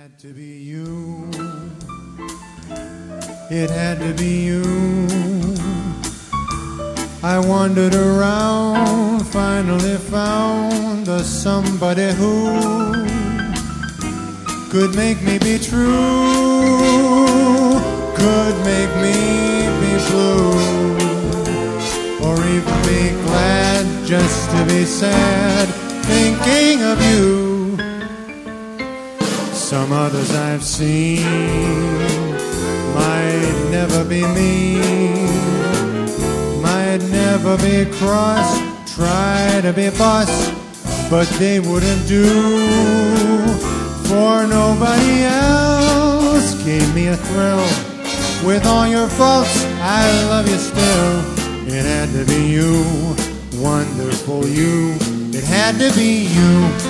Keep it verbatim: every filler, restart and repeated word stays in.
had to be you. It had to be you. I wandered around, finally found the somebody who could make me be true, could make me be blue, or even be glad just to be sad, thinking of you. Some others I've seen might never be mean, might never be cross, try to be boss, but they wouldn't do, for nobody else gave me a thrill. With all your faults, I love you still. It had to be you, wonderful you. It had to be you.